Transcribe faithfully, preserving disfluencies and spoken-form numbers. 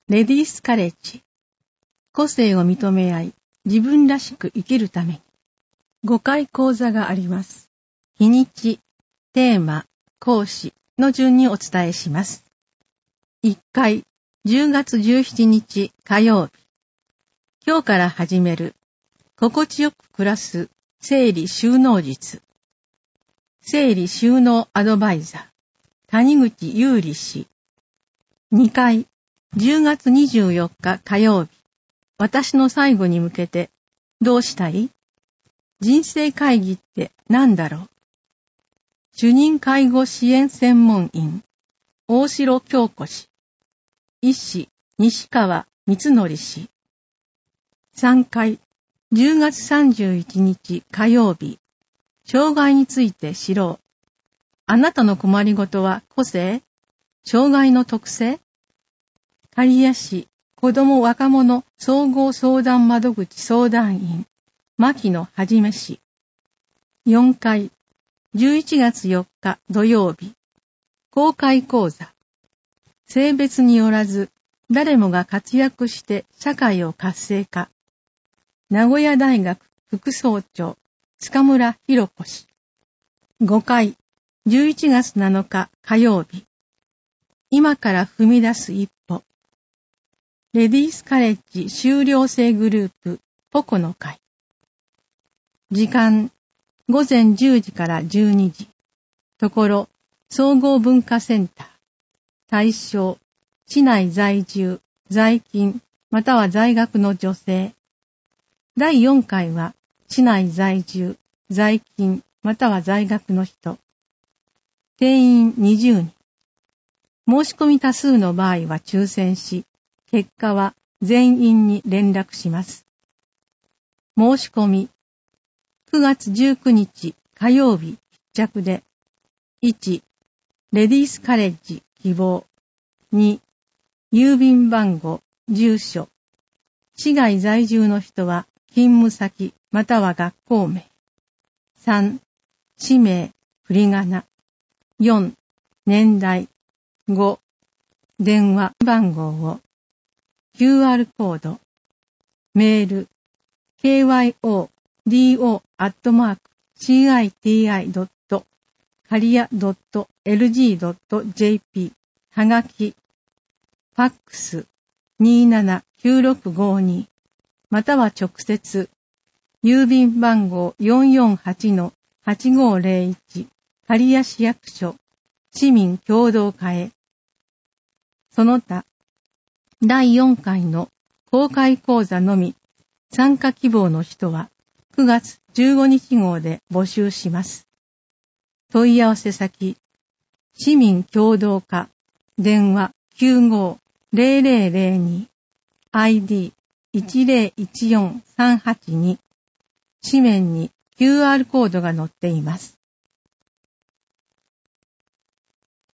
レディースカレッジ。個性を認め合い、自分らしく生きるために。ごかい講座があります。日にち、テーマ、講師の順にお伝えします。いっかい、じゅうがつじゅうしちにち火曜日。今日から始める、心地よく暮らす整理収納術。整理収納アドバイザー、谷口優里氏。にかい、じゅうがつにじゅうよっか火曜日。私の最後に向けて、どうしたい？人生会議って何だろう？主任介護支援専門員、大城京子氏。医師、西川光則氏。さんかい、じゅうがつさんじゅういちにち火曜日。障害について知ろう。あなたの困りごとは個性？障害の特性？刈谷市子ども若者総合相談窓口相談員、牧野はじめ氏。よんかい、じゅういちがつよっか土曜日。公開講座。性別によらず、誰もが活躍して社会を活性化。名古屋大学副総長、塚村博子氏。ごかい、じゅういちがつなのか火曜日。今から踏み出す一歩。レディースカレッジ修了生グループポコの会。時間、ごぜんじゅうじからじゅうにじ。ところ、総合文化センター。対象、市内在住、在勤、または在学の女性。だいよんかいは、市内在住、在勤、または在学の人。定員にじゅうにん。申し込み多数の場合は抽選し、結果は全員に連絡します。申し込み、くがつじゅうくにち火曜日必着で、いち、レディースカレッジ希望。に、郵便番号、住所。市外在住の人は勤務先または学校名。さん、氏名、振り仮名。よん、年代。ご、電話番号を。キューアール コード。メール。ケーワイオーディーオー アットマーク シーアイティーアイ ドット カリア ドット エルジー ドット ジェーピー はがき。ファックス にーななきゅうろくごに または直接。郵便番号 よんよんはちのはちごゼロいち 刈谷市役所市民共同課へ。その他、だいよんかいの公開講座のみ参加希望の人はくがつじゅうごにち号で募集します。問い合わせ先、市民共同課、電話 きゅうごゼロゼロゼロに、アイディーいちゼロいちよんさんはちに、紙面に キューアール コードが載っています。